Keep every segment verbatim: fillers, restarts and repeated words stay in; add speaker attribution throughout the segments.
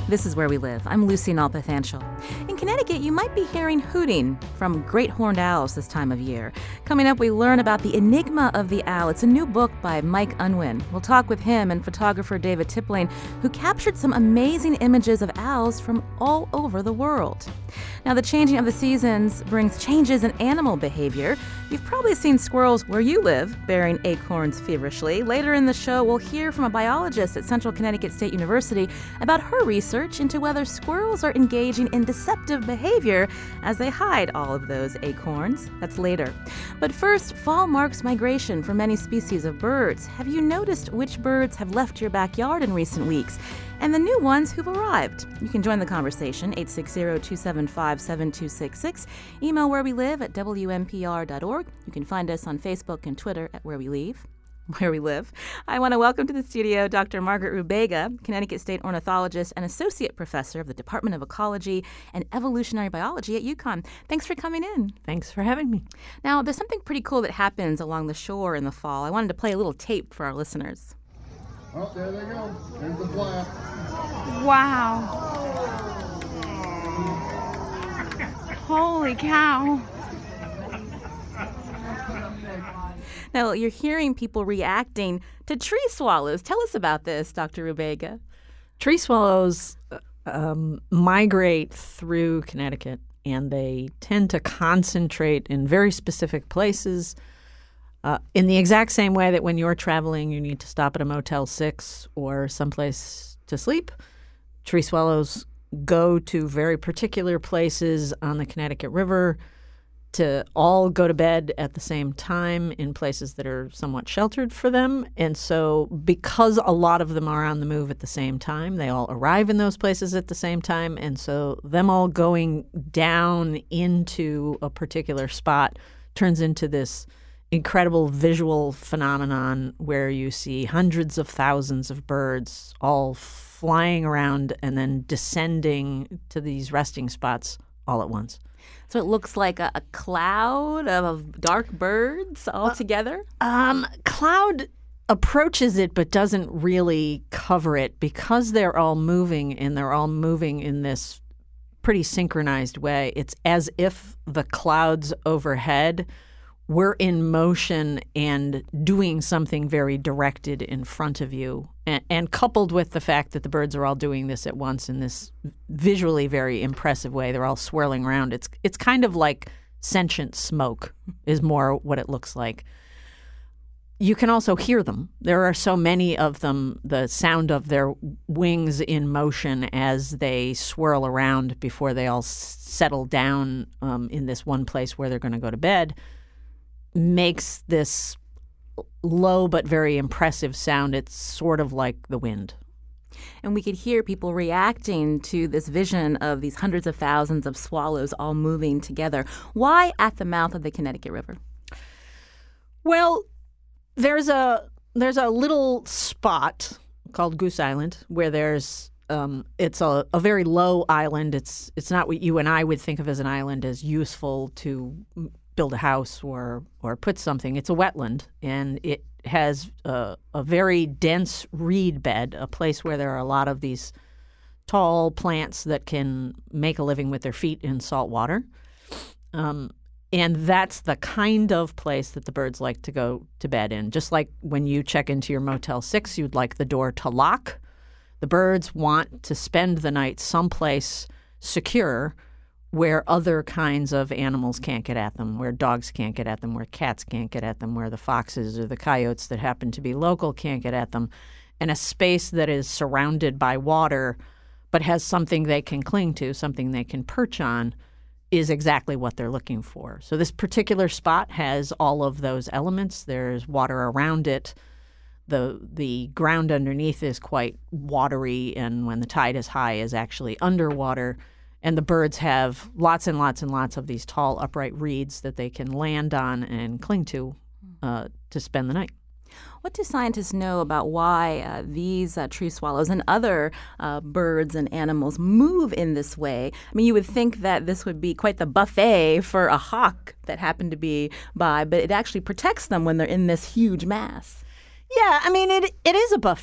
Speaker 1: This is Where We Live. I'm Lucy Nalpathanchel. In Connecticut, you might be hearing hooting from great horned owls this time of year. Coming up, we learn about the enigma of the owl. It's a new book by Mike Unwin. We'll talk with him and photographer David Tippling, who captured some amazing images of owls from all over the world. Now, the changing of the seasons brings changes in animal behavior. You've probably seen squirrels where you live, bearing acorns feverishly. Later in the show, we'll hear from a biologist at Central Connecticut State University about her research into whether squirrels are engaging in deceptive behavior as they hide all of those acorns. That's later. But first, fall marks migration for many species of birds. Have you noticed which birds have left your backyard in recent weeks? And the new ones who've arrived. You can join the conversation, eight six zero, two seven five, seven two six six. Email where we live at W M P R dot org. You can find us on Facebook and Twitter at Where We Live. Where we live. I want to welcome to the studio Doctor Margaret Rubega, Connecticut State ornithologist and associate professor of the Department of Ecology and Evolutionary Biology at UConn. Thanks for coming in.
Speaker 2: Thanks for having me.
Speaker 1: Now, there's something pretty cool that happens along the shore in the fall. I wanted to play a little tape for our listeners.
Speaker 3: Oh, there they go. There's the flap.
Speaker 4: Wow. Holy cow.
Speaker 1: Now, you're hearing people reacting to tree swallows. Tell us about this, Doctor Rubega.
Speaker 2: Tree swallows um, migrate through Connecticut, and they tend to concentrate in very specific places uh, in the exact same way that when you're traveling, you need to stop at a Motel six or someplace to sleep. Tree swallows go to very particular places on the Connecticut River to all go to bed at the same time in places that are somewhat sheltered for them. And so because a lot of them are on the move at the same time, they all arrive in those places at the same time. And so them all going down into a particular spot turns into this incredible visual phenomenon where you see hundreds of thousands of birds all flying around and then descending to these resting spots all at once.
Speaker 1: So it looks like a, a cloud of dark birds all uh, together?
Speaker 2: Um, cloud approaches it but doesn't really cover it because they're all moving and they're all moving in this pretty synchronized way. It's as if the clouds overhead were in motion and doing something very directed in front of you. And, and coupled with the fact that the birds are all doing this at once in this visually very impressive way, they're all swirling around. It's it's kind of like sentient smoke is more what it looks like. You can also hear them. There are so many of them, the sound of their wings in motion as they swirl around before they all s- settle down um, in this one place where they're going to go to bed makes this low but very impressive sound. It's sort of like the wind.
Speaker 1: And we could hear people reacting to this vision of these hundreds of thousands of swallows all moving together. Why at the mouth of the Connecticut River?
Speaker 2: Well, there's a there's a little spot called Goose Island where there's um, it's a, a very low island. It's it's not what you and I would think of as an island as useful to build a house or or put something. It's a wetland, and it has a, a very dense reed bed, a place where there are a lot of these tall plants that can make a living with their feet in salt water. Um, and that's the kind of place that the birds like to go to bed in. Just like when you check into your Motel six, you'd like the door to lock. The birds want to spend the night someplace secure where other kinds of animals can't get at them, where dogs can't get at them, where cats can't get at them, where the foxes or the coyotes that happen to be local can't get at them, and a space that is surrounded by water but has something they can cling to, something they can perch on, is exactly what they're looking for. So this particular spot has all of those elements. There's water around it. The the ground underneath is quite watery, and when the tide is high is actually underwater. And the birds have lots and lots and lots of these tall, upright reeds that they can land on and cling to uh, to spend the night.
Speaker 1: What do scientists know about why uh, these uh, tree swallows and other uh, birds and animals move in this way? I mean, you would think that this would be quite the buffet for a hawk that happened to be by, but it actually protects them when they're in this huge mass.
Speaker 2: Yeah, I mean, it it is a buffet.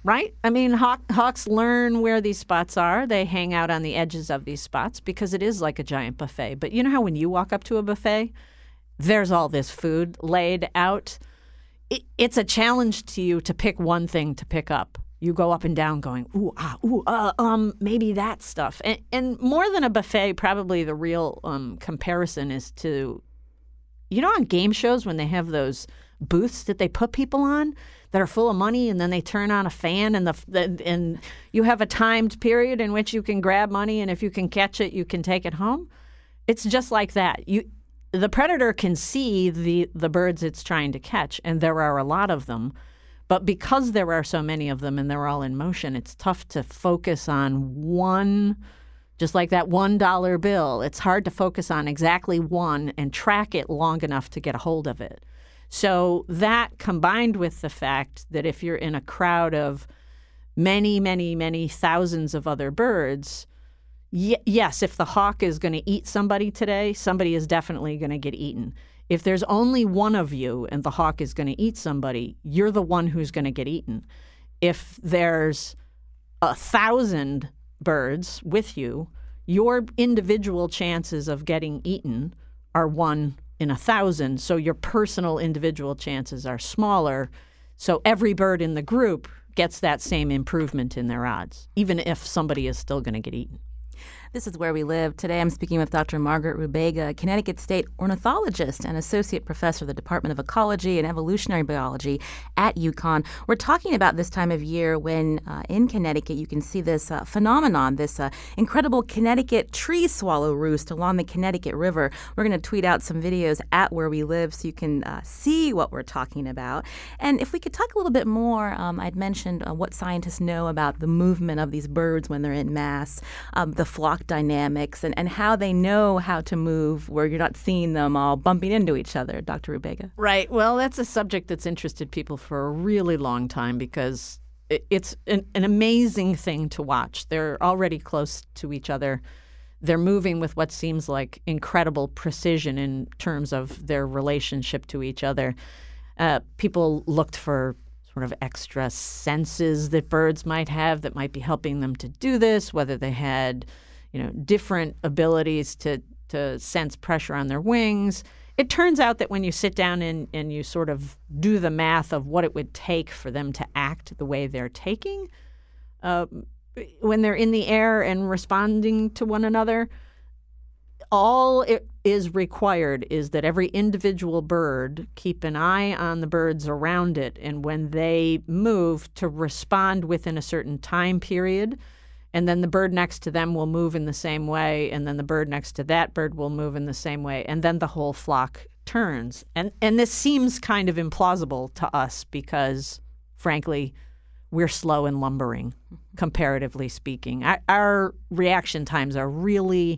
Speaker 2: right? I mean, hawk, hawks learn where these spots are. They hang out on the edges of these spots because it is like a giant buffet. But you know how when you walk up to a buffet, there's all this food laid out. It, it's a challenge to you to pick one thing to pick up. You go up and down going, ooh, ah, ooh, uh, um, maybe that stuff. And, and more than a buffet, probably the real um, comparison is to, you know, on game shows when they have those booths that they put people on that are full of money, and then they turn on a fan, and the, the and you have a timed period in which you can grab money, and if you can catch it, you can take it home. It's just like that. You, the predator can see the the birds it's trying to catch, and there are a lot of them. But because there are so many of them and they're all in motion, it's tough to focus on one, just like that one dollar bill. It's hard to focus on exactly one and track it long enough to get a hold of it. So that combined with the fact that if you're in a crowd of many, many, many thousands of other birds, y- yes, if the hawk is going to eat somebody today, somebody is definitely going to get eaten. If there's only one of you and the hawk is going to eat somebody, you're the one who's going to get eaten. If there's a thousand birds with you, your individual chances of getting eaten are one in a thousand. So your personal individual chances are smaller. So every bird in the group gets that same improvement in their odds, even if somebody is still going to get eaten.
Speaker 1: This is Where We Live. Today I'm speaking with Doctor Margaret Rubega, Connecticut State ornithologist and associate professor of the Department of Ecology and Evolutionary Biology at UConn. We're talking about this time of year when uh, in Connecticut you can see this uh, phenomenon, this uh, incredible Connecticut tree swallow roost along the Connecticut River. We're going to tweet out some videos at Where We Live so you can uh, see what we're talking about. And if we could talk a little bit more, um, I'd mentioned uh, what scientists know about the movement of these birds when they're in mass, um, the flock dynamics, and, and how they know how to move where you're not seeing them all bumping into each other. Doctor Rubega.
Speaker 2: Right. Well, that's a subject that's interested people for a really long time because it, it's an, an amazing thing to watch. They're already close to each other. They're moving with what seems like incredible precision in terms of their relationship to each other. Uh, people looked for sort of extra senses that birds might have that might be helping them to do this, whether they had you know, different abilities to, to sense pressure on their wings. It turns out that when you sit down and, and you sort of do the math of what it would take for them to act the way they're taking, uh, when they're in the air and responding to one another, all it is required is that every individual bird keep an eye on the birds around it, and when they move, to respond within a certain time period. And then the bird next to them will move in the same way, and then the bird next to that bird will move in the same way, and then the whole flock turns. And and this seems kind of implausible to us because, frankly, we're slow and lumbering, comparatively speaking. Our, our reaction times are really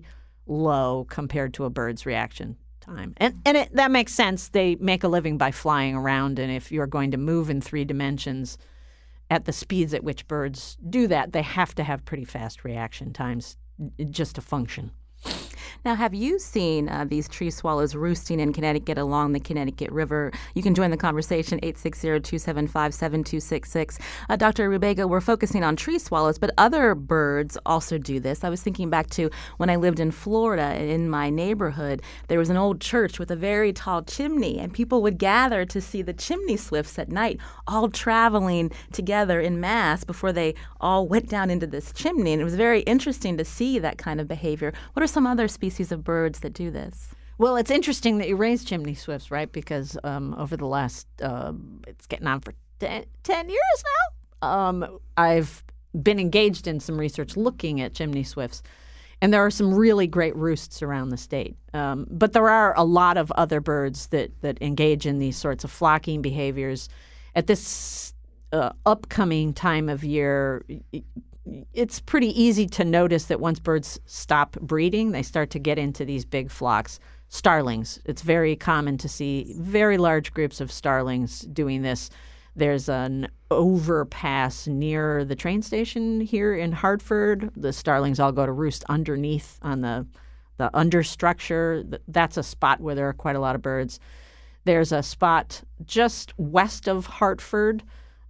Speaker 2: low compared to a bird's reaction time. And, and it, that makes sense. They make a living by flying around, and if you're going to move in three dimensions at the speeds at which birds do that, they have to have pretty fast reaction times just to function.
Speaker 1: Now, have you seen uh, these tree swallows roosting in Connecticut along the Connecticut River? You can join the conversation, eight six zero, two seven five, seven two six six. Uh, Doctor Rubega, we're focusing on tree swallows, but other birds also do this. I was thinking back to when I lived in Florida. In my neighborhood, there was an old church with a very tall chimney, and people would gather to see the chimney swifts at night, all traveling together in mass before they all went down into this chimney. And it was very interesting to see that kind of behavior. What are some other species of birds that do this?
Speaker 2: Well, it's interesting that you raise chimney swifts, right? Because um, over the last, uh, it's getting on for ten, ten years now, um, I've been engaged in some research looking at chimney swifts. And there are some really great roosts around the state. Um, but there are a lot of other birds that, that engage in these sorts of flocking behaviors. At this uh, upcoming time of year, it's pretty easy to notice that once birds stop breeding, they start to get into these big flocks. Starlings, it's very common to see very large groups of starlings doing this. There's an overpass near the train station here in Hartford. The starlings all go to roost underneath on the, the understructure. That's a spot where there are quite a lot of birds. There's a spot just west of Hartford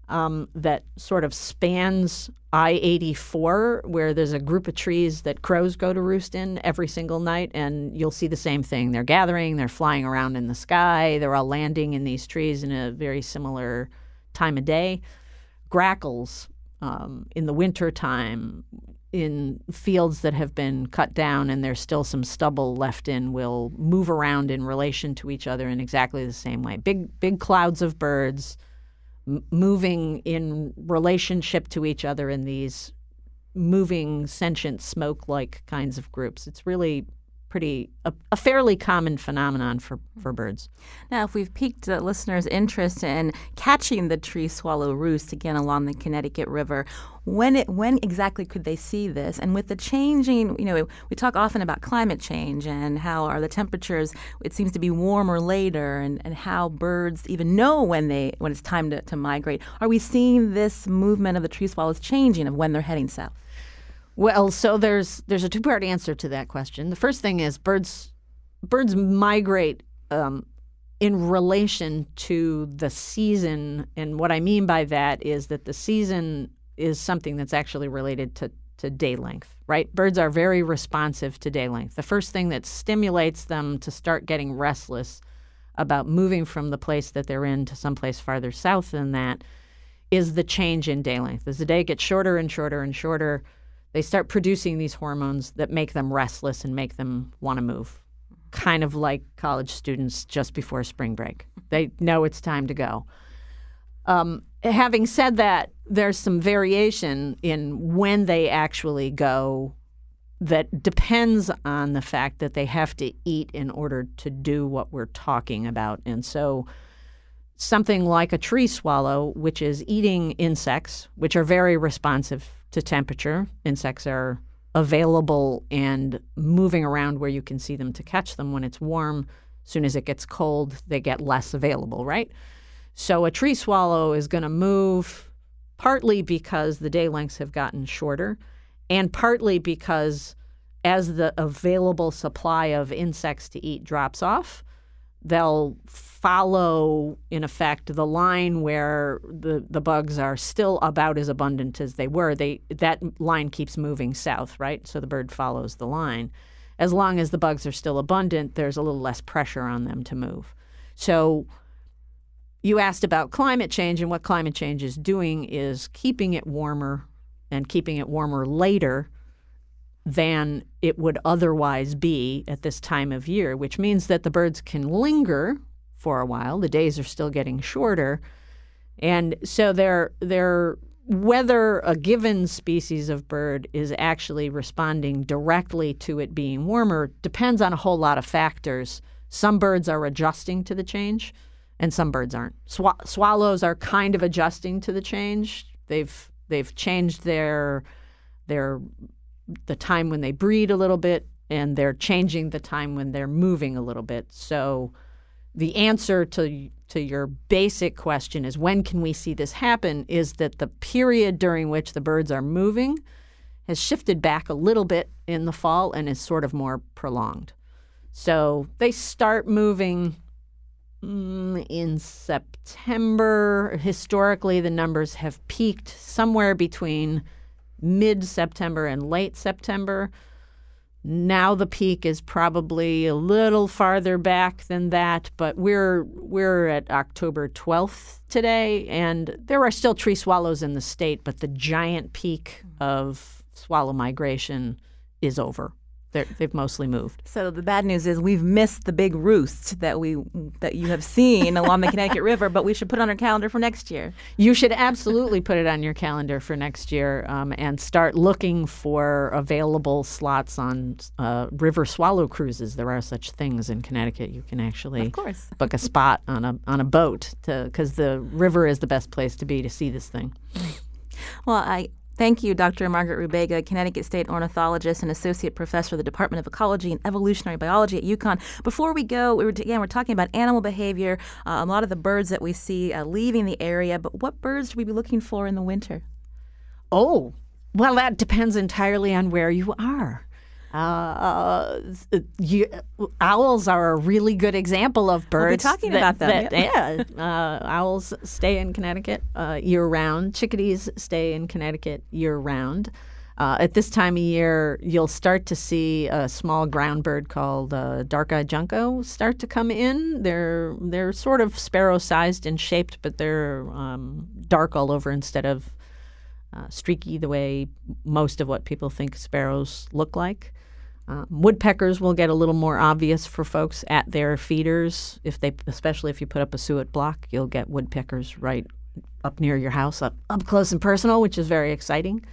Speaker 2: um, that sort of spans I eighty-four, where there's a group of trees that crows go to roost in every single night, and you'll see the same thing. They're gathering, they're flying around in the sky, they're all landing in these trees in a very similar time of day. Grackles um, in the wintertime, in fields that have been cut down and there's still some stubble left in, will move around in relation to each other in exactly the same way. Big, big clouds of birds m- moving in relationship to each other in these moving, sentient, smoke-like kinds of groups. It's really pretty a, a fairly common phenomenon for, for birds.
Speaker 1: Now, if we've piqued the listeners' interest in catching the tree swallow roost again along the Connecticut River, when it when exactly could they see this? And with the changing, you know, we talk often about climate change and how are the temperatures, it seems to be warmer later, and, and how birds even know when they when it's time to, to migrate. Are we seeing this movement of the tree swallows changing of when they're heading south?
Speaker 2: Well, so there's there's a two-part answer to that question. The first thing is birds birds migrate um, in relation to the season, and what I mean by that is that the season is something that's actually related to, to day length, right? Birds are very responsive to day length. The first thing that stimulates them to start getting restless about moving from the place that they're in to someplace farther south than that is the change in day length. As the day gets shorter and shorter and shorter, they start producing these hormones that make them restless and make them want to move, kind of like college students just before spring break. They know it's time to go. Um, having said that, there's some variation in when they actually go that depends on the fact that they have to eat in order to do what we're talking about. And so something like a tree swallow, which is eating insects, which are very responsive to temperature. Insects are available and moving around where you can see them to catch them when it's warm. As soon as it gets cold, they get less available, right? So a tree swallow is going to move partly because the day lengths have gotten shorter, and partly because as the available supply of insects to eat drops off, they'll follow, in effect, the line where the, the bugs are still about as abundant as they were. They that line keeps moving south, right? So the bird follows the line. As long as the bugs are still abundant, there's a little less pressure on them to move. So you asked about climate change, and what climate change is doing is keeping it warmer and keeping it warmer later than it would otherwise be at this time of year, which means that the birds can linger for a while. The days are still getting shorter. And so they're, they're, whether a given species of bird is actually responding directly to it being warmer depends on a whole lot of factors. Some birds are adjusting to the change, and some birds aren't. Sw- swallows are kind of adjusting to the change. They've they've changed their their the time when they breed a little bit, and they're changing the time when they're moving a little bit. So the answer to to your basic question is, when can we see this happen, is that the period during which the birds are moving has shifted back a little bit in the fall and is sort of more prolonged. So they start moving mm, in September. Historically, the numbers have peaked somewhere between mid-September and late September. Now the peak is probably a little farther back than that, but we're we're at October twelfth today, and there are still tree swallows in the state, but the giant peak of swallow migration is over. They're, they've mostly moved.
Speaker 1: So the bad news is we've missed the big roost that we that you have seen along the Connecticut River, but we should put on our calendar for next year.
Speaker 2: You should absolutely put it on your calendar for next year um, and start looking for available slots on uh, river swallow cruises. There are such things in Connecticut. You can actually
Speaker 1: of course.
Speaker 2: book a spot on a on a boat because the river is the best place to be to see this thing.
Speaker 1: Well, I. Thank you, Doctor Margaret Rubega, Connecticut State ornithologist and associate professor of the Department of Ecology and Evolutionary Biology at UConn. Before we go, we were, again, we're talking about animal behavior, uh, a lot of the birds that we see uh, leaving the area, but what birds should we be looking for in the winter?
Speaker 2: Oh, well, that depends entirely on where you are. Uh, you, owls are a really good example of birds.
Speaker 1: We'll be talking
Speaker 2: that,
Speaker 1: about them.
Speaker 2: That, yeah, uh, owls stay in Connecticut uh, year round. Chickadees stay in Connecticut year round. Uh, at this time of year, you'll start to see a small ground bird called uh, dark-eyed junco start to come in. They're they're sort of sparrow-sized and shaped, but they're um, dark all over instead of uh, streaky the way most of what people think sparrows look like. Um, woodpeckers will get a little more obvious for folks at their feeders. If they, especially if you put up a suet block, you'll get woodpeckers right up near your house, up up close and personal, which is very exciting.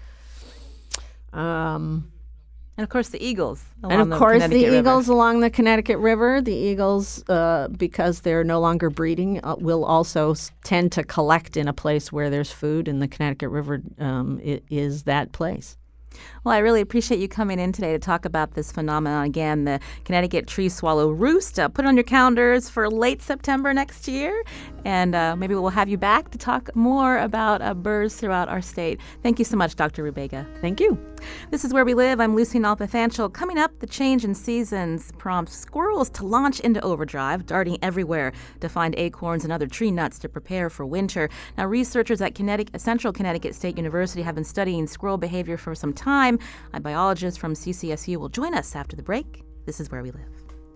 Speaker 2: Um,
Speaker 1: and of course the eagles.
Speaker 2: And of
Speaker 1: the
Speaker 2: course the
Speaker 1: River.
Speaker 2: eagles along the Connecticut River. The eagles, uh, because they're no longer breeding, uh, will also s- tend to collect in a place where there's food, and the Connecticut River um, it is that place.
Speaker 1: Well, I really appreciate you coming in today to talk about this phenomenon again, the Connecticut tree swallow roost. Uh, put it on your calendars for late September next year, and uh, maybe we'll have you back to talk more about uh, birds throughout our state. Thank you so much, Doctor Rubega.
Speaker 2: Thank you.
Speaker 1: This is Where We Live. I'm Lucy Nalpathanchel. Coming up, the change in seasons prompts squirrels to launch into overdrive, darting everywhere to find acorns and other tree nuts to prepare for winter. Now, researchers at Connecticut, Central Connecticut State University have been studying squirrel behavior for some time. A biologist from C C S U will join us after the break. This is Where We Live.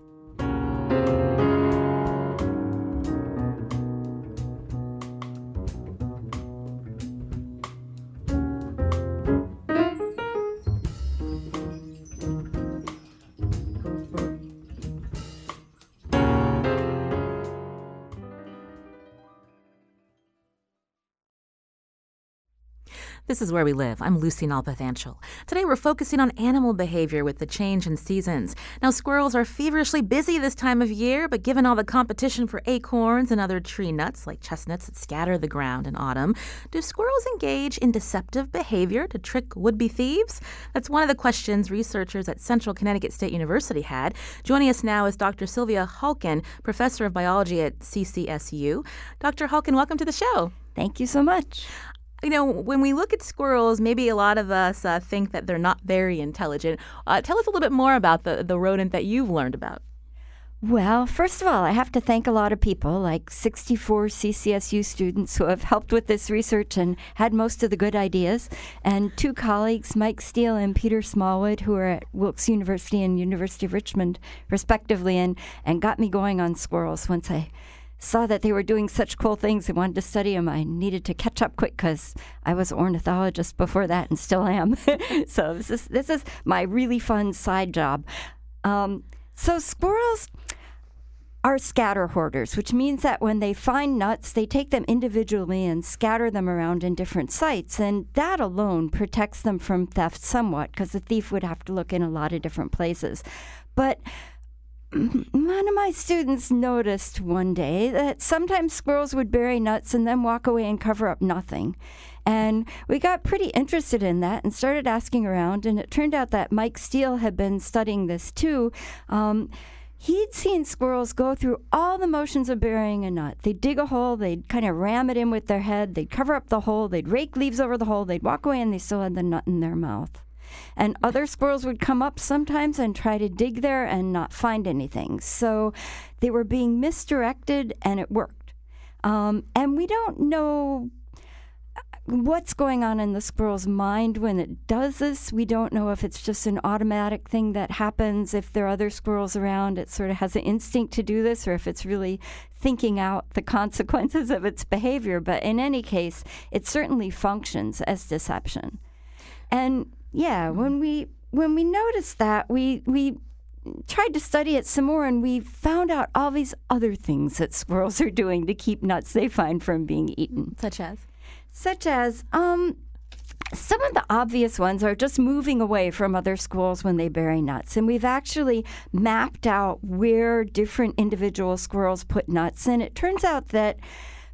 Speaker 1: This is Where We Live. I'm Lucy Nalpathanchel. Today we're focusing on animal behavior with the change in seasons. Now, squirrels are feverishly busy this time of year, but given all the competition for acorns and other tree nuts like chestnuts that scatter the ground in autumn, do squirrels engage in deceptive behavior to trick would-be thieves? That's one of the questions researchers at Central Connecticut State University had. Joining us now is Doctor Sylvia Halkin, professor of biology at C C S U. Doctor Halkin, welcome to the show.
Speaker 5: Thank you so much.
Speaker 1: You know, when we look at squirrels, maybe a lot of us uh, think that they're not very intelligent. Uh, tell us a little bit more about the, the rodent that you've learned about.
Speaker 5: Well, first of all, I have to thank a lot of people, like sixty-four C C S U students who have helped with this research and had most of the good ideas, and two colleagues, Mike Steele and Peter Smallwood, who are at Wilkes University and University of Richmond, respectively, and, and got me going on squirrels. Once I saw that they were doing such cool things and wanted to study them, I needed to catch up quick because I was an ornithologist before that and still am. So this is, this is my really fun side job. Um, so squirrels are scatter hoarders, which means that when they find nuts, they take them individually and scatter them around in different sites. And that alone protects them from theft somewhat, because the thief would have to look in a lot of different places. But one of my students noticed one day that sometimes squirrels would bury nuts and then walk away and cover up nothing. And we got pretty interested in that and started asking around, and it turned out that Mike Steele had been studying this too. Um, He'd seen squirrels go through all the motions of burying a nut. They'd dig a hole, they'd kind of ram it in with their head, they'd cover up the hole, they'd rake leaves over the hole, they'd walk away, and they still had the nut in their mouth. And other squirrels would come up sometimes and try to dig there and not find anything. So they were being misdirected, and it worked. Um, and we don't know what's going on in the squirrel's mind when it does this. We don't know if it's just an automatic thing that happens. If there are other squirrels around, it sort of has an instinct to do this, or if it's really thinking out the consequences of its behavior. But in any case, it certainly functions as deception. And yeah, when we when we noticed that, we we tried to study it some more, and we found out all these other things that squirrels are doing to keep nuts they find from being eaten.
Speaker 1: Such as?
Speaker 5: Such as, um, some of the obvious ones are just moving away from other squirrels when they bury nuts. And we've actually mapped out where different individual squirrels put nuts. And it turns out that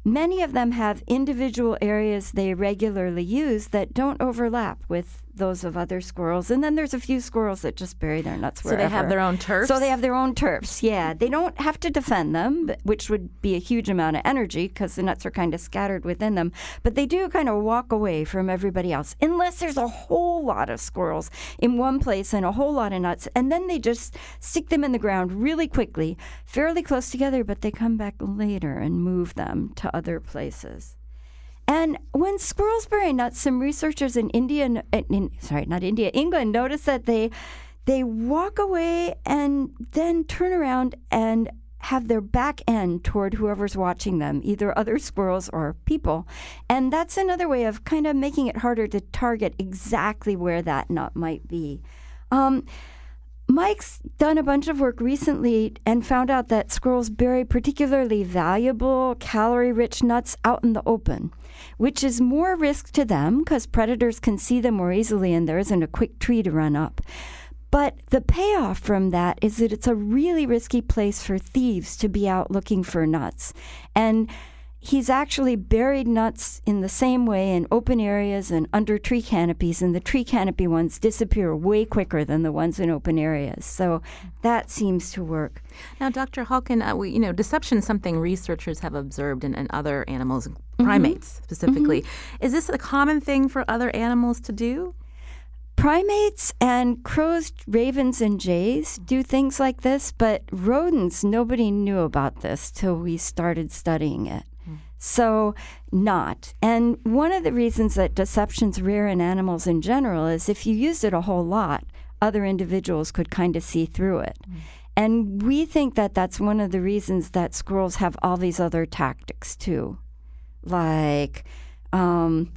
Speaker 5: many of them have individual areas they regularly use that don't overlap with those of other squirrels. And then there's a few squirrels that just bury their nuts wherever.
Speaker 1: So they have their own turfs?
Speaker 5: So they have their own turfs, yeah. They don't have to defend them, which would be a huge amount of energy because the nuts are kind of scattered within them. But they do kind of walk away from everybody else, unless there's a whole lot of squirrels in one place and a whole lot of nuts. And then they just stick them in the ground really quickly, fairly close together, but they come back later and move them to other places. And when squirrels bury nuts, some researchers in India, in, sorry, not India, England, noticed that they they walk away and then turn around and have their back end toward whoever's watching them, either other squirrels or people. And that's another way of kind of making it harder to target exactly where that nut might be. Um, Mike's done a bunch of work recently and found out that squirrels bury particularly valuable, calorie-rich nuts out in the open, which is more risk to them because predators can see them more easily and there isn't a quick tree to run up. But the payoff from that is that it's a really risky place for thieves to be out looking for nuts. And he's actually buried nuts in the same way in open areas and under tree canopies, and the tree canopy ones disappear way quicker than the ones in open areas. So that seems to work.
Speaker 1: Now, Doctor Halkin, uh, we, you know, deception is something researchers have observed in, in other animals, primates mm-hmm. specifically. Mm-hmm. Is this a common thing for other animals to do?
Speaker 5: Primates and crows, ravens, and jays do things like this, but rodents, nobody knew about this till we started studying it. So not. And one of the reasons that deception's rare in animals in general is if you used it a whole lot, other individuals could kind of see through it. Mm. And we think that that's one of the reasons that squirrels have all these other tactics too. Like, um,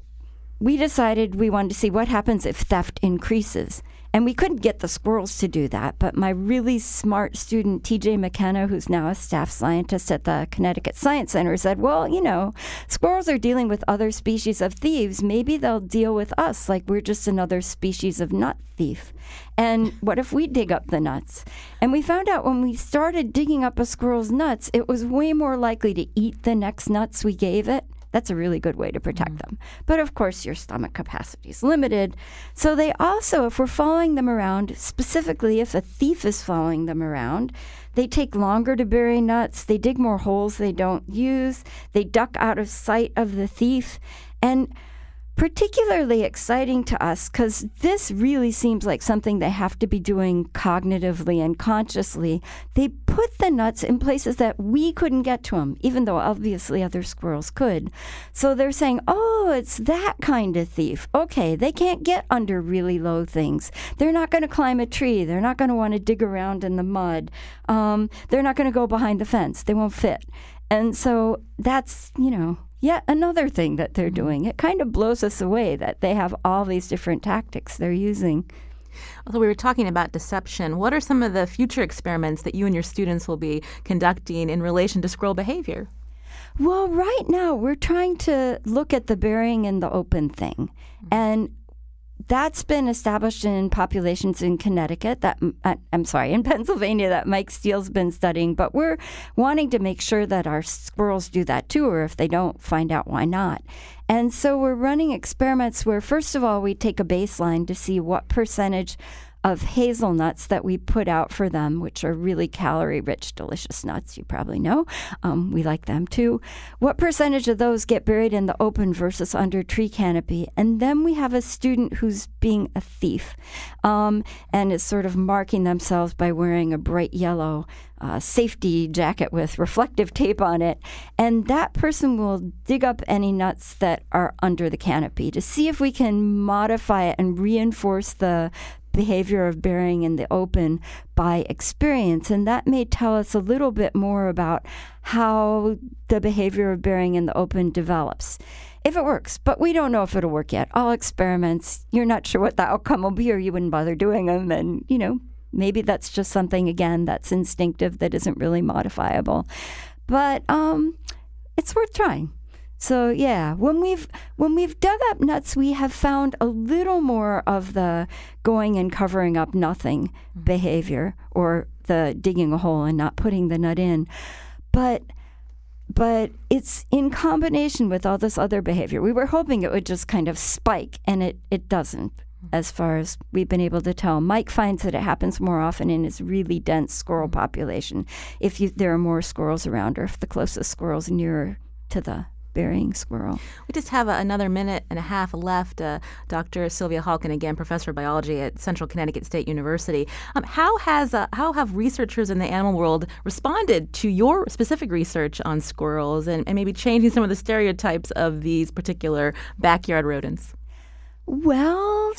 Speaker 5: we decided we wanted to see what happens if theft increases. And we couldn't get the squirrels to do that, but my really smart student, T J McKenna, who's now a staff scientist at the Connecticut Science Center, said, well, you know, squirrels are dealing with other species of thieves. Maybe they'll deal with us like we're just another species of nut thief. And what if we dig up the nuts? And we found out when we started digging up a squirrel's nuts, it was way more likely to eat the next nuts we gave it. That's a really good way to protect mm. them. But of course, your stomach capacity is limited. So they also, if we're following them around, specifically if a thief is following them around, they take longer to bury nuts. They dig more holes they don't use. They duck out of sight of the thief. And particularly exciting to us because this really seems like something they have to be doing cognitively and consciously. They put the nuts in places that we couldn't get to them, even though obviously other squirrels could. So they're saying, oh, it's that kind of thief. Okay, they can't get under really low things. They're not going to climb a tree. They're not going to want to dig around in the mud. Um, they're not going to go behind the fence. They won't fit. And so that's, you know, yet another thing that they're doing. It kind of blows us away that they have all these different tactics they're using.
Speaker 1: Although we were talking about deception, what are some of the future experiments that you and your students will be conducting in relation to squirrel behavior?
Speaker 5: Well, right now we're trying to look at the burying in the open thing. And that's been established in populations in Connecticut, that uh, I'm sorry, in Pennsylvania that Mike Steele's been studying, but we're wanting to make sure that our squirrels do that too, or if they don't, find out why not. And so we're running experiments where, first of all, we take a baseline to see what percentage of hazelnuts that we put out for them, which are really calorie-rich, delicious nuts, you probably know. Um, we like them too. What percentage of those get buried in the open versus under tree canopy? And then we have a student who's being a thief um, and is sort of marking themselves by wearing a bright yellow uh, safety jacket with reflective tape on it. And that person will dig up any nuts that are under the canopy to see if we can modify it and reinforce the behavior of burying in the open by experience. And that may tell us a little bit more about how the behavior of burying in the open develops, if it works. But we don't know if it'll work yet. All experiments, you're not sure what the outcome will be, or you wouldn't bother doing them. And, you know, maybe that's just something, again, that's instinctive, that isn't really modifiable. But um, it's worth trying. So yeah, when we've when we've dug up nuts, we have found a little more of the going and covering up nothing mm-hmm. behavior, or the digging a hole and not putting the nut in. But but it's in combination with all this other behavior. We were hoping it would just kind of spike, and it, it doesn't, as far as we've been able to tell. Mike finds that it happens more often in his really dense squirrel population, if you, there are more squirrels around, or if the closest squirrel's nearer to the burying squirrel.
Speaker 1: We just have a, another minute and a half left. Uh, Doctor Sylvia Halkin, again, professor of biology at Central Connecticut State University. Um, how has uh, how have researchers in the animal world responded to your specific research on squirrels, and, and maybe changing some of the stereotypes of these particular backyard rodents?
Speaker 5: Well,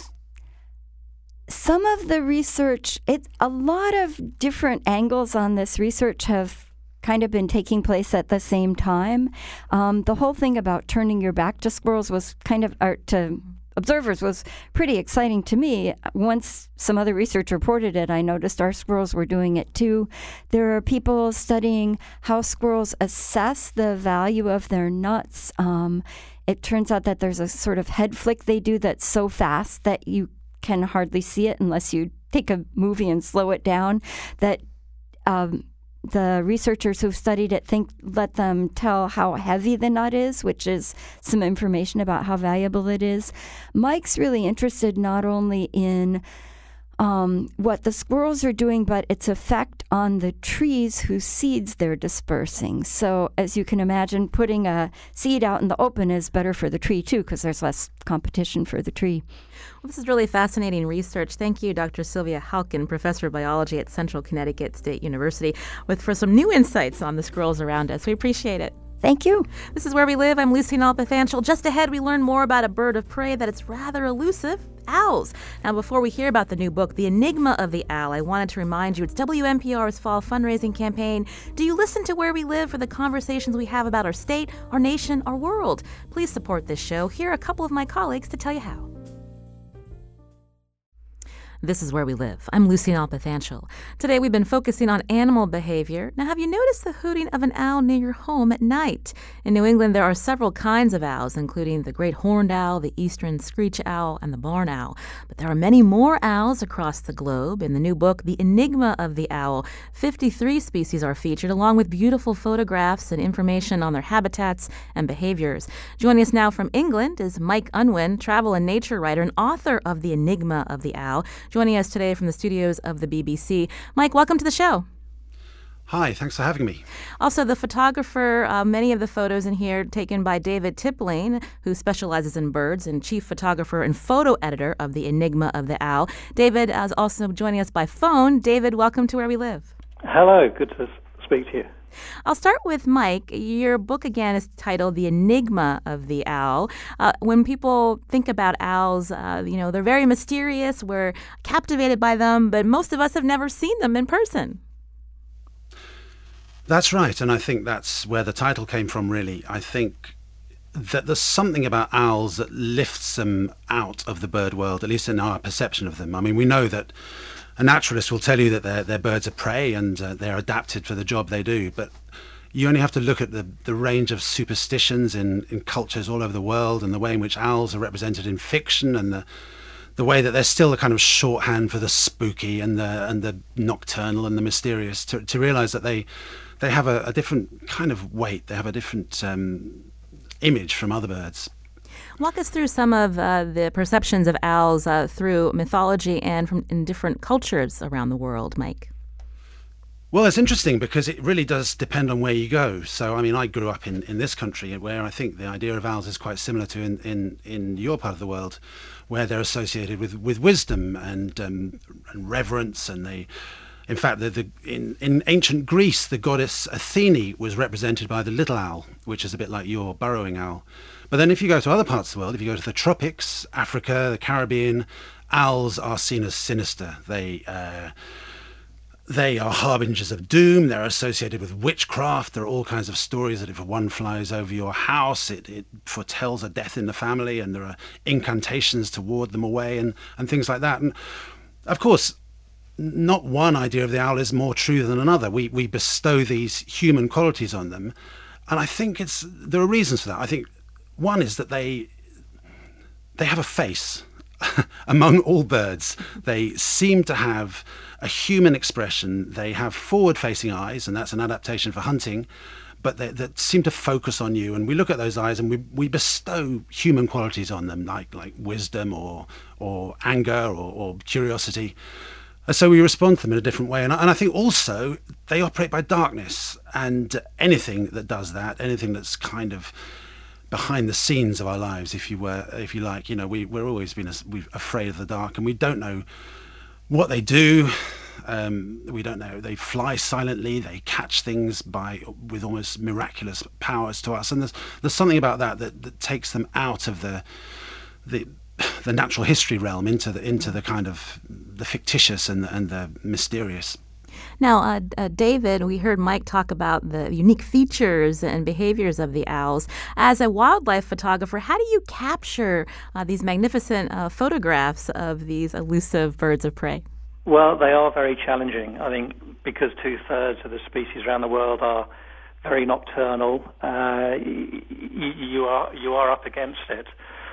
Speaker 5: some of the research, it, a lot of different angles on this research have kind of been taking place at the same time. Um, the whole thing about turning your back to squirrels was kind of, or to observers, was pretty exciting to me. Once some other research reported it, I noticed our squirrels were doing it too. There are people studying how squirrels assess the value of their nuts. Um, it turns out that there's a sort of head flick they do that's so fast that you can hardly see it unless you take a movie and slow it down, that um, the researchers who've studied it think let them tell how heavy the nut is, which is some information about how valuable it is. Mike's really interested not only in um, what the squirrels are doing, but its effect on the trees whose seeds they're dispersing. So as you can imagine, putting a seed out in the open is better for the tree too, because there's less competition for the tree.
Speaker 1: Well, this is really fascinating research. Thank you, Doctor Sylvia Halkin, professor of biology at Central Connecticut State University, with for some new insights on the squirrels around us. We appreciate it.
Speaker 5: Thank you.
Speaker 1: This is Where We Live. I'm Lucy Nalpathanchel. Just ahead, we learn more about a bird of prey that is rather elusive, owls. Now, before we hear about the new book, The Enigma of the Owl, I wanted to remind you it's W N P R's fall fundraising campaign. Do you listen to Where We Live for the conversations we have about our state, our nation, our world? Please support this show. Here are a couple of my colleagues to tell you how. This is Where We Live. I'm Lucy Nalpathanchel. Today we've been focusing on animal behavior. Now, have you noticed the hooting of an owl near your home at night? In New England, there are several kinds of owls, including the great horned owl, the eastern screech owl, and the barn owl. But there are many more owls across the globe. In the new book, The Enigma of the Owl, fifty-three species are featured, along with beautiful photographs and information on their habitats and behaviors. Joining us now from England is Mike Unwin, travel and nature writer and author of The Enigma of the Owl, joining us today from the studios of the B B C. Mike, welcome to the show.
Speaker 6: Hi, thanks for having me.
Speaker 1: Also, the photographer, uh, many of the photos in here taken by David Tippling, who specializes in birds and chief photographer and photo editor of The Enigma of the Owl. David is also joining us by phone. David, welcome to Where We Live.
Speaker 7: Hello, good to speak to you.
Speaker 1: I'll start with Mike. Your book, again, is titled The Enigma of the Owl. Uh, when people think about owls, uh, you know, they're very mysterious. We're captivated by them, but most of us have never seen them in person.
Speaker 6: That's right, and I think that's where the title came from, really. I think that there's something about owls that lifts them out of the bird world, at least in our perception of them. I mean, we know that a naturalist will tell you that they're, they're birds of prey and uh, they're adapted for the job they do, but you only have to look at the, the range of superstitions in, in cultures all over the world, and the way in which owls are represented in fiction, and the the way that they're still a kind of shorthand for the spooky and the and the nocturnal and the mysterious, to, to realize that they they have a, a different kind of weight, they have a different um, image from other birds.
Speaker 1: Walk us through some of uh, the perceptions of owls uh, through mythology and from in different cultures around the world, Mike.
Speaker 6: Well, it's interesting because it really does depend on where you go. So, I mean, I grew up in, in this country where I think the idea of owls is quite similar to in, in, in your part of the world, where they're associated with, with wisdom and, um, and reverence. And they, in fact, the, the, in, in ancient Greece, the goddess Athene was represented by the little owl, which is a bit like your burrowing owl. But then if you go to other parts of the world, if you go to the tropics, Africa, the Caribbean, owls are seen as sinister. They uh, they are harbingers of doom. They're associated with witchcraft. There are all kinds of stories that if one flies over your house, it, it foretells a death in the family, and there are incantations to ward them away and, and things like that. And of course, not one idea of the owl is more true than another. We, we bestow these human qualities on them. And I think it's there are reasons for that. I think one is that they they have a face. Among all birds, they seem to have a human expression. They have forward-facing eyes, and that's an adaptation for hunting. but they, that seem to focus on you. And we look at those eyes and we, we bestow human qualities on them, like like wisdom or or anger or, or curiosity. And so we respond to them in a different way. And I, and I think also they operate by darkness, and anything that does that, anything that's kind of behind the scenes of our lives, if you were, if you like, you know, we we're always been we're afraid of the dark, and we don't know what they do. Um, we don't know. They fly silently. They catch things by with almost miraculous powers to us, and there's there's something about that that, that takes them out of the the the natural history realm into the into the kind of the fictitious and the, and the mysterious.
Speaker 1: Now, uh, uh, David, we heard Mike talk about the unique features and behaviors of the owls. As a wildlife photographer, how do you capture uh, these magnificent uh, photographs of these elusive birds of prey?
Speaker 7: Well, they are very challenging, I think, because two-thirds of the species around the world are very nocturnal. Uh, y- y- you are you are up against it.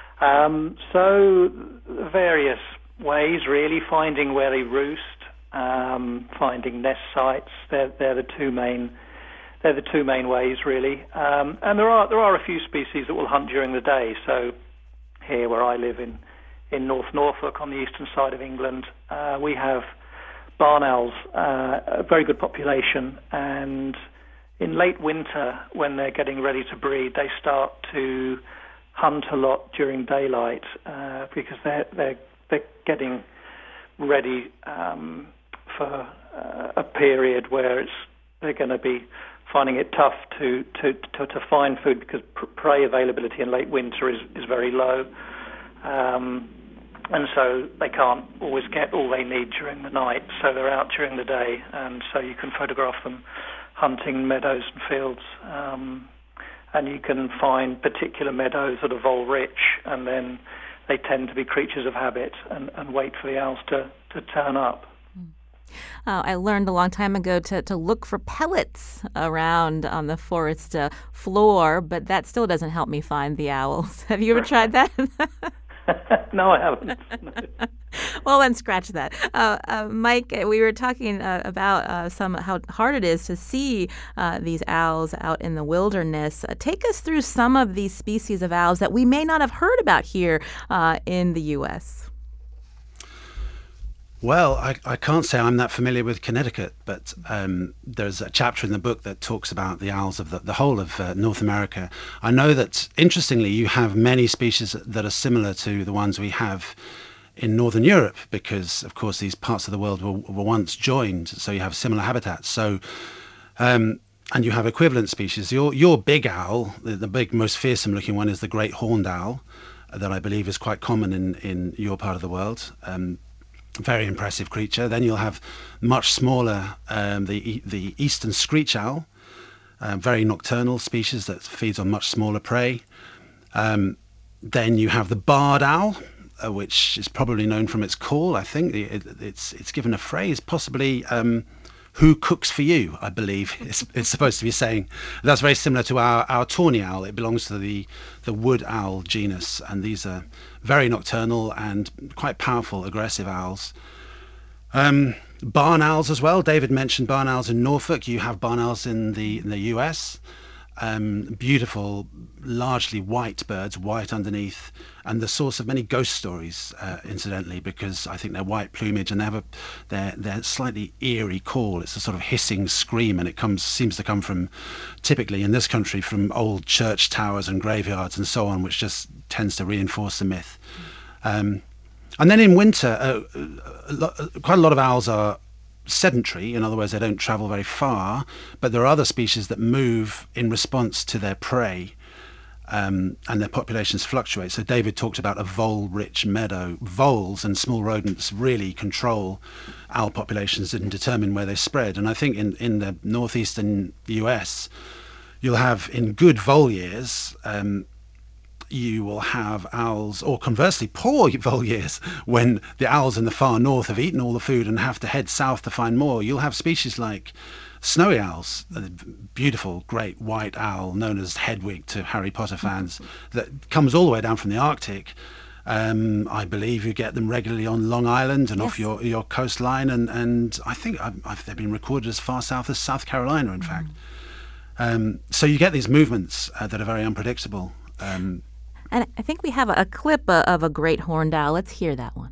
Speaker 7: Um, so various ways, really, finding where they roost, um, finding nest sites. They're, they're the two main. They're the two main ways, really. Um, and there are there are a few species that will hunt during the day. So here, where I live in in North Norfolk, on the eastern side of England, uh, we have barn owls, uh, a very good population. And in late winter, when they're getting ready to breed, they start to hunt a lot during daylight uh, because they're they're they're getting ready um, for uh, a period where it's they're going to be finding it tough to to, to, to find food because pr- prey availability in late winter is, is very low, um, and so they can't always get all they need during the night. So they're out during the day, and so you can photograph them hunting meadows and fields. Um, And you can find particular meadows that are vole-rich, and then they tend to be creatures of habit and, and wait for the owls to, to turn up.
Speaker 1: Uh, I learned a long time ago to, to look for pellets around on the forest uh, floor, but that still doesn't help me find the owls. Have you ever tried that?
Speaker 7: No, I haven't. No.
Speaker 1: Well, then scratch that. Uh, uh, Mike, we were talking uh, about uh, some how hard it is to see uh, these owls out in the wilderness. Uh, take us through some of these species of owls that we may not have heard about here uh, in the U S
Speaker 6: Well, I, I can't say I'm that familiar with Connecticut, but um, there's a chapter in the book that talks about the owls of the, the whole of uh, North America. I know that, interestingly, you have many species that are similar to the ones we have in Northern Europe because, of course, these parts of the world were, were once joined, so you have similar habitats. So, um, and you have equivalent species. Your, your big owl, the, the big, most fearsome-looking one, is the great horned owl, uh, that I believe is quite common in, in your part of the world. Um, Very impressive creature. Then you'll have much smaller, um, the the eastern screech owl, uh, very nocturnal species that feeds on much smaller prey. Um, then you have the barred owl, uh, which is probably known from its call. I think it, it's it's given a phrase, possibly um, "Who cooks for you?" I believe it's, it's supposed to be saying. That's very similar to our, our tawny owl. It belongs to the the wood owl genus, and these are very nocturnal and quite powerful, aggressive owls. Um, barn owls as well. David mentioned barn owls in Norfolk. You have barn owls in the in the U S. Um, beautiful, largely white birds, white underneath, and the source of many ghost stories, uh, incidentally, because I think they're white plumage and they have a they're, they're slightly eerie call. It's a sort of hissing scream, and it comes seems to come from, typically in this country, from old church towers and graveyards and so on, which just tends to reinforce the myth. Um, and then in winter, uh, a lo- quite a lot of owls are sedentary. In other words, they don't travel very far, but there are other species that move in response to their prey, um, and their populations fluctuate. So David talked about a vole-rich meadow. Voles and small rodents really control owl populations and determine where they spread. And I think in, in the northeastern U S, you'll have, in good vole years, um, you will have owls, or conversely poor vole years, when the owls in the far north have eaten all the food and have to head south to find more. You'll have species like snowy owls, a beautiful great white owl known as Hedwig to Harry Potter fans, that comes all the way down from the Arctic. Um, I believe you get them regularly on Long Island and yes. off your, your coastline, and, and I think I've, I've, they've been recorded as far south as South Carolina, in mm. fact. Um, so you get these movements uh, that are very unpredictable. Um,
Speaker 1: and I think we have a, a clip uh, of a great horned owl. Let's hear that one.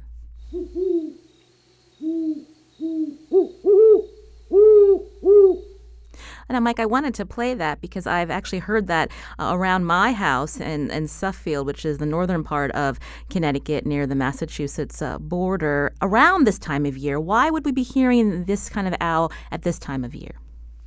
Speaker 1: And Mike, I wanted to play that because I've actually heard that uh, around my house in, in Suffield, which is the northern part of Connecticut near the Massachusetts uh, border, around this time of year. Why would we be hearing this kind of owl at this time of year?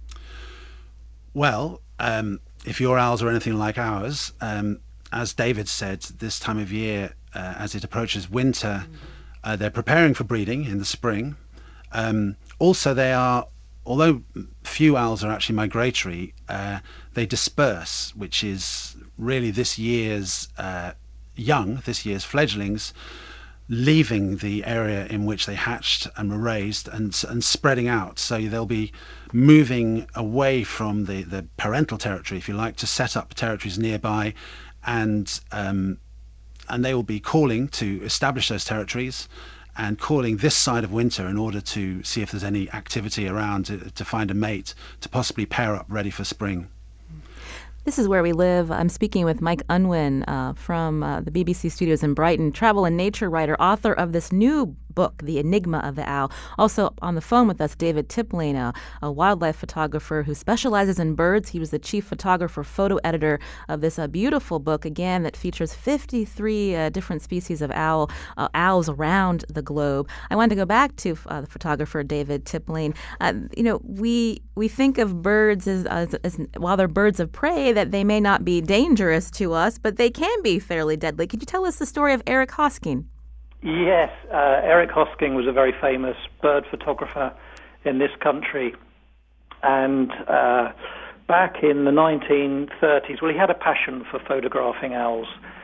Speaker 6: Well, um, if your owls are anything like ours, um, as David said, this time of year, uh, as it approaches winter, uh, they're preparing for breeding in the spring. Um, also, they are, although few owls are actually migratory, uh, they disperse, which is really this year's uh, young, this year's fledglings, leaving the area in which they hatched and were raised and and spreading out. So they'll be moving away from the, the parental territory, if you like, to set up territories nearby, and um, and they will be calling to establish those territories and calling this side of winter in order to see if there's any activity around to, to find a mate to possibly pair up ready for spring.
Speaker 1: This is Where We Live. I'm speaking with Mike Unwin uh, from uh, the B B C studios in Brighton, travel and nature writer, author of this new book, The Enigma of the Owl. Also on the phone with us, David Tipling, a, a wildlife photographer who specializes in birds. He was the chief photographer, photo editor of this uh, beautiful book, again, that features fifty-three uh, different species of owl, uh, owls around the globe. I wanted to go back to uh, the photographer, David Tipling. Uh, you know, we we think of birds as, as, as, while they're birds of prey, that they may not be dangerous to us, but they can be fairly deadly. Could you tell us the story of Eric Hosking?
Speaker 7: Yes, uh, Eric Hosking was a very famous bird photographer in this country. And uh, back in the nineteen thirties, well, he had a passion for photographing owls.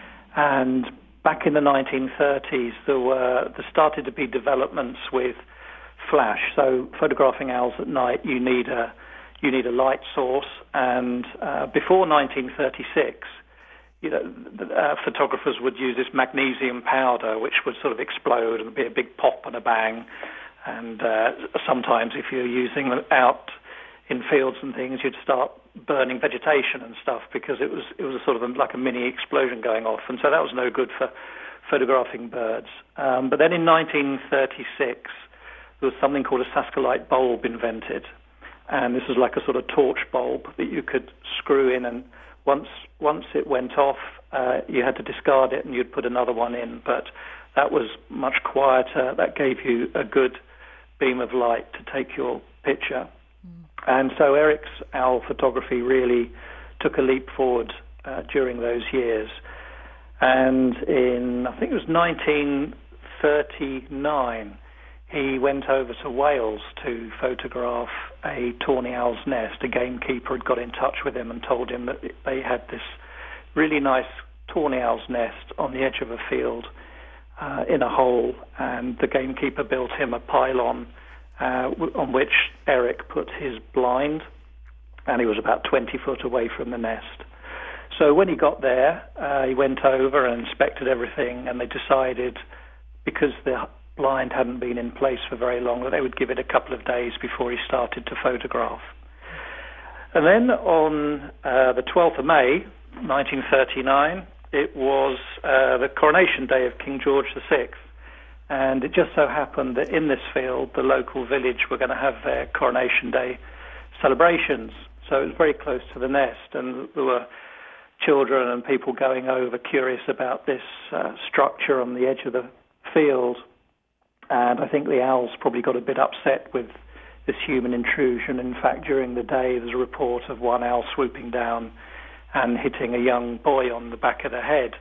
Speaker 7: And back in the nineteen thirties, there were there started to be developments with flash. So photographing owls at night, you need a you need a light source. And uh, before nineteen thirty-six, you know, uh, photographers would use this magnesium powder, which would sort of explode and be a big pop and a bang. And uh, sometimes, if you're using it out in fields and things, you'd start burning vegetation and stuff because it was it was a sort of a, like a mini explosion going off, and so that was no good for photographing birds. Um, but then in nineteen thirty-six, there was something called a Sascolite bulb invented, and this was like a sort of torch bulb that you could screw in, and once once it went off, uh, you had to discard it and you'd put another one in. But that was much quieter. That gave you a good beam of light to take your picture. Mm. And so Eric's owl photography really took a leap forward uh, during those years. And in, I think it was nineteen thirty-nine, he went over to Wales to photograph a tawny owl's nest. A gamekeeper had got in touch with him and told him that they had this really nice tawny owl's nest on the edge of a field uh, in a hole, and the gamekeeper built him a pylon uh, on which Eric put his blind, and he was about twenty foot away from the nest. So when he got there, uh, he went over and inspected everything, and they decided, because the blind hadn't been in place for very long, that they would give it a couple of days before he started to photograph. And then on uh, the twelfth of May, nineteen thirty-nine, it was uh, the coronation day of King George the Sixth. And it just so happened that in this field, the local village were going to have their coronation day celebrations. So it was very close to the nest, and there were children and people going over curious about this uh, structure on the edge of the field. And I think the owls probably got a bit upset with this human intrusion. In fact, during the day, there's a report of one owl swooping down and hitting a young boy on the back of the head.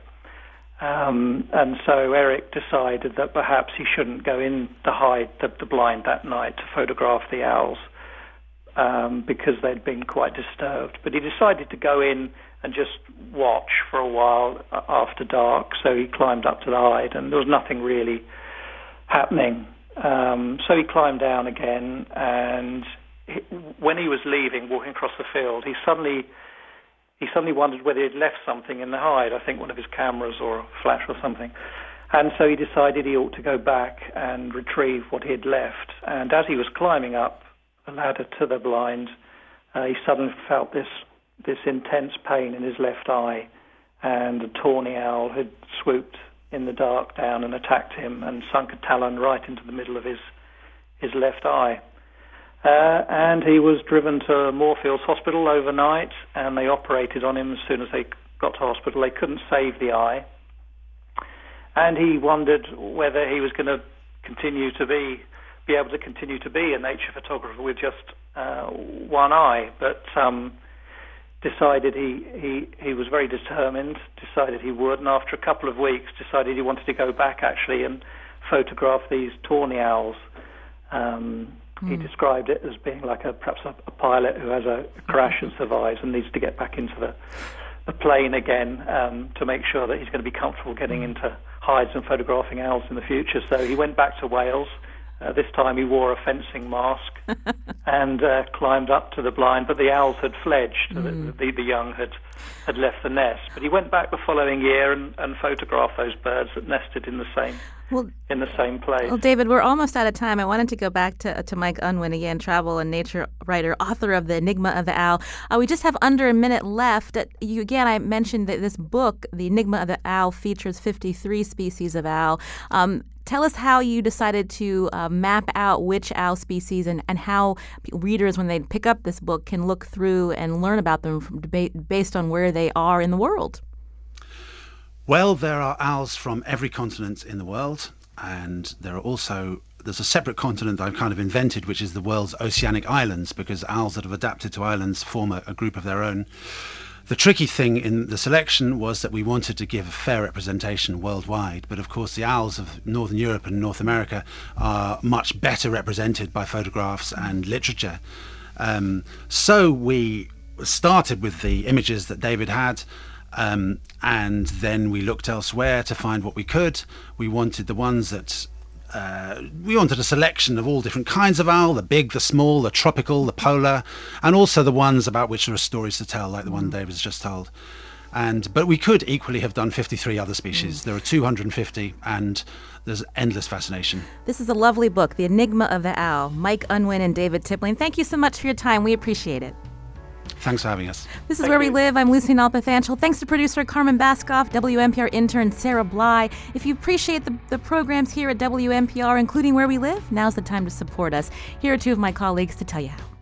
Speaker 7: Um, and so Eric decided that perhaps he shouldn't go in to hide the, the blind that night to photograph the owls um, because they'd been quite disturbed. But he decided to go in and just watch for a while after dark. So he climbed up to the hide, and there was nothing really happening. Um, so he climbed down again, and he, when he was leaving, walking across the field, he suddenly he suddenly wondered whether he'd left something in the hide, I think one of his cameras or a flash or something. And so he decided he ought to go back and retrieve what he had left. And as he was climbing up the ladder to the blind, uh, he suddenly felt this this intense pain in his left eye, and a tawny owl had swooped in the dark down and attacked him and sunk a talon right into the middle of his his left eye. Uh, and he was driven to Moorfields Hospital overnight, and they operated on him as soon as they got to hospital. They couldn't save the eye, and he wondered whether he was going to continue to be be able to continue to be a nature photographer with just uh, one eye, but um, decided he, he, he was very determined, decided he would, and after a couple of weeks decided he wanted to go back actually and photograph these tawny owls. Um, mm. He described it as being like a perhaps a, a pilot who has a crash and survives and needs to get back into the, the plane again um, to make sure that he's going to be comfortable getting into hides and photographing owls in the future. So he went back to Wales. Uh, this time he wore a fencing mask and uh, climbed up to the blind, but the owls had fledged. Mm. The, the, the young had, had left the nest. But he went back the following year and, and photographed those birds that nested in the same well, in the same place.
Speaker 1: Well, David, we're almost out of time. I wanted to go back to to Mike Unwin again, travel and nature writer, author of The Enigma of the Owl. Uh, we just have under a minute left. You again, I mentioned that this book, The Enigma of the Owl, features fifty-three species of owl. Um, Tell us how you decided to uh, map out which owl species and, and how readers, when they pick up this book, can look through and learn about them from debate, based on where they are in the world.
Speaker 6: Well, there are owls from every continent in the world, and there are also there's a separate continent I've kind of invented, which is the world's oceanic islands, because owls that have adapted to islands form a, a group of their own. The tricky thing in the selection was that we wanted to give a fair representation worldwide, but of course the owls of Northern Europe and North America are much better represented by photographs and literature. Um, so we started with the images that David had, um, and then we looked elsewhere to find what we could. We wanted the ones that Uh, we wanted a selection of all different kinds of owl, the big, the small, the tropical, the polar, and also the ones about which there are stories to tell, like the one David's just told. And but we could equally have done fifty-three other species. Mm. There are two hundred fifty, and there's endless fascination.
Speaker 1: This is a lovely book, The Enigma of the Owl. Mike Unwin and David Tipling, thank you so much for your time. We appreciate it.
Speaker 6: Thanks for having us.
Speaker 1: This is
Speaker 7: Thank
Speaker 1: Where
Speaker 7: you.
Speaker 1: We Live. I'm Lucy Nalpathanchel. Thanks to producer Carmen Baskoff, W N P R intern Sarah Bly. If you appreciate the, the programs here at W N P R, including Where We Live, now's the time to support us. Here are two of my colleagues to tell you how.